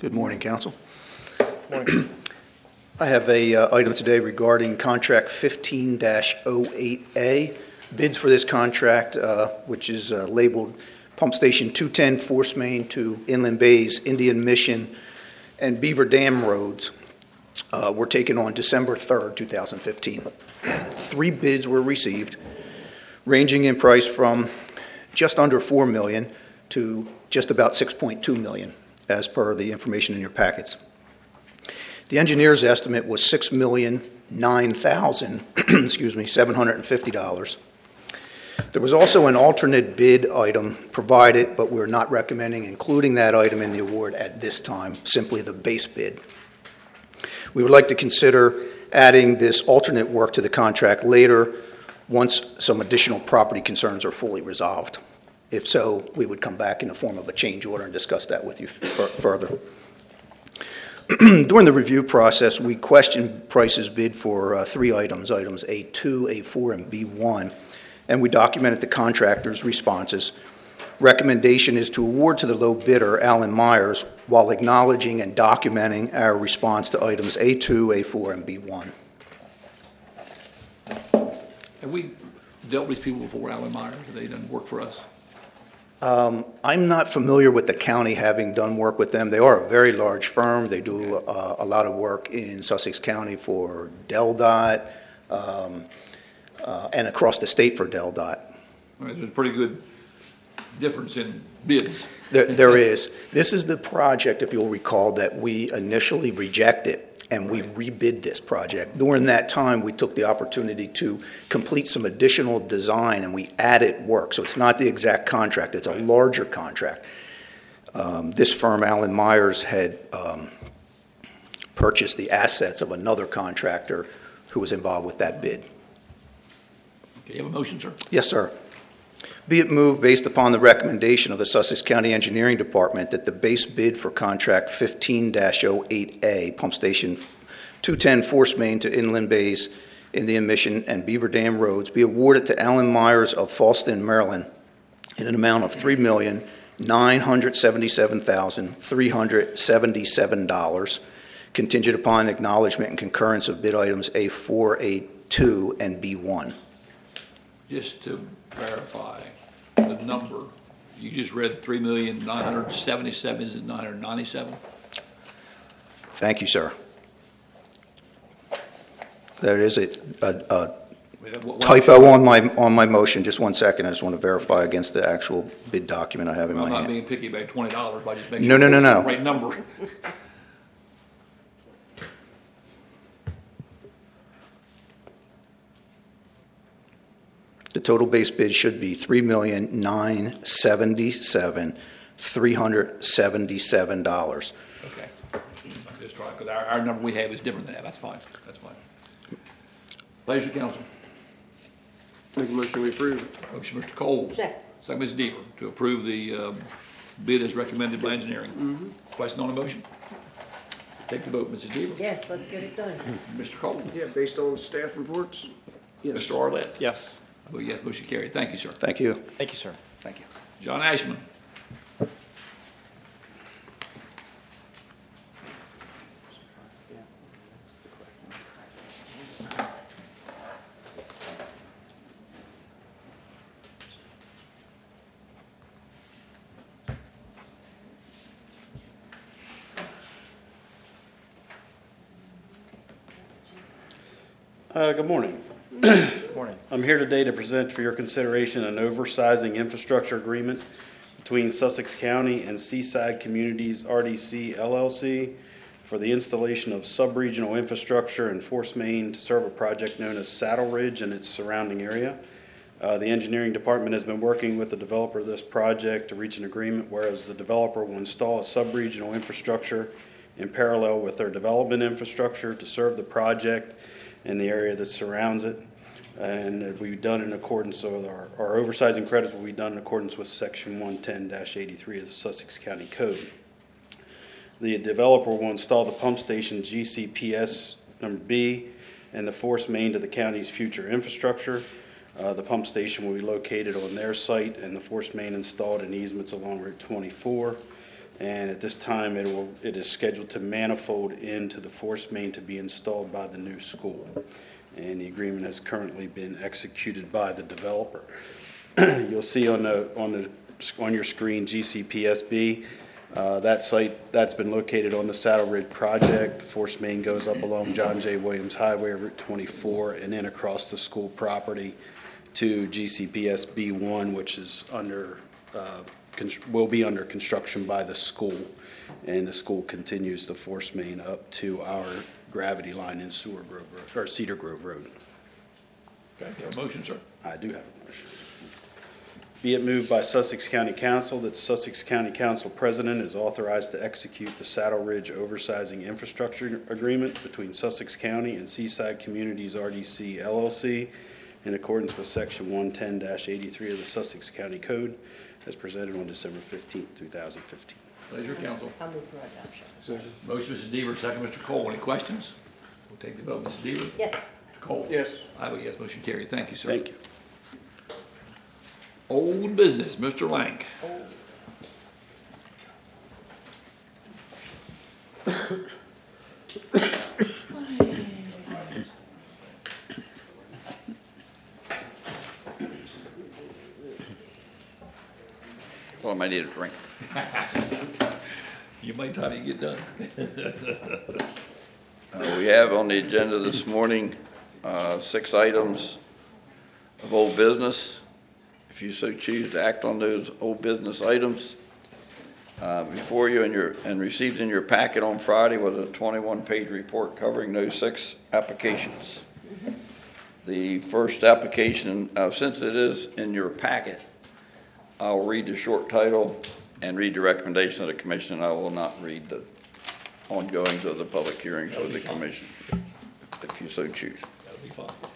Good morning, Council. Morning. I have a item today regarding contract 15-08A. Bids for this contract, which is labeled Pump Station 210 Force Main to Inland Bays, Indian Mission, and Beaver Dam Roads, were taken on December 3rd, 2015. 3 bids were received, ranging in price from just under $4 million to just about $6.2 million, as per the information in your packets. The engineer's estimate was $6,009,000, $750. There was also an alternate bid item provided, but we're not recommending including that item in the award at this time, simply the base bid. We would like to consider adding this alternate work to the contract later once some additional property concerns are fully resolved. If so, we would come back in the form of a change order and discuss that with you further. During the review process, we questioned Price's bid for 3 items, items A2, A4, and B1, and we documented the contractor's responses. Recommendation is to award to the low bidder, Allen Myers, while acknowledging and documenting our response to items A2, A4, and B1. Have we dealt with these people before, Allen Myers? Have they done work for us? I'm not familiar with the county having done work with them. They are a very large firm. They do a lot of work in Sussex County for DelDOT and across the state for DelDOT. All right, there's a pretty good difference in bids. There is. This is the project, if you'll recall, that we initially rejected, and we rebid this project. During that time, we took the opportunity to complete some additional design, and we added work. So it's not the exact contract. It's a larger contract. This firm, Allen Myers, had purchased the assets of another contractor who was involved with that bid. Okay, you have a motion, sir? Yes, sir. Be it moved, based upon the recommendation of the Sussex County Engineering Department, that the base bid for contract 15-08A, Pump Station 210 Force Main to Inland Bays, Indian Mission, and Beaver Dam Roads be awarded to Allen Myers of Fallston, Maryland, in an amount of $3,977,377, contingent upon acknowledgement and concurrence of bid items A4, A2, and B1. Just to verify the number, you just read 3,977,000. Is it 997? Thank you, sir. There is a typo on my motion. Just 1 second. I just want to verify against the actual bid document I have in my hand. I'm not being picky about $20, but I just make sure it's the no. right number. The total base bid should be $3,977,377. Okay. Just try, because our number we have is different than that. That's fine. That's fine. Pleasure, council. Make a motion we approve. Motion, Mr. Cole. Second, Ms. Deaver, to approve the bid as recommended by engineering. Question on the motion? Take the vote, Mrs. Deaver. Yes, let's get it done. Mr. Cole. Yeah, based on staff reports? Yes. Mr. Arlett. Yes. I vote yes, motion carried. Thank you, sir. Thank you. Thank you, sir. Thank you. John Ashman. Good morning. Good morning. I'm here today to present for your consideration an oversizing infrastructure agreement between Sussex County and Seaside Communities RDC LLC for the installation of sub-regional infrastructure and force main to serve a project known as Saddle Ridge and its surrounding area. The engineering department has been working with the developer of this project to reach an agreement whereas the developer will install a sub-regional infrastructure in parallel with their development infrastructure to serve the project in the area that surrounds it. And it will be done in accordance with our oversizing credits will be done in accordance with Section 110-83 of the Sussex County Code. The developer will install the pump station GCPS number B and the force main to the county's future infrastructure. The pump station will be located on their site and the force main installed in easements along Route 24. And at this time, it is scheduled to manifold into the force main to be installed by the new school. And the agreement has currently been executed by the developer. You'll see on your screen GCPSB. That site, that's been located on the Saddle Ridge project. The force main goes up along John J. Williams Highway, Route 24, and then across the school property to GCPSB 1, which is will be under construction by the school. And the school continues the force main up to our gravity line in Cedar Grove Road. Okay, you have a motion, sir? I do have a motion. Be it moved by Sussex County Council that Sussex County Council President is authorized to execute the Saddle Ridge Oversizing Infrastructure Agreement between Sussex County and Seaside Communities RDC LLC in accordance with Section 110-83 of the Sussex County Code as presented on December 15, 2015. Pleasure, council. I'll move for adoption. Second. Motion, Mrs. Deaver, second, Mr. Cole. Any questions? We'll take the vote. Mrs. Deaver? Yes. Mr. Cole? Yes. I vote yes, motion carried. Thank you, sir. Thank you. Old business, Mr. Lank. Well, I might need a drink. You might time you get done. We have on the agenda this morning 6 items of old business. If you so choose to act on those old business items, before you and received in your packet on Friday was a 21-page report covering those 6 applications. The first application, since it is in your packet, I'll read the short title and read the recommendation of the commission. I will not read the ongoings of the public hearings of the commission, if you so choose. That'll be fine.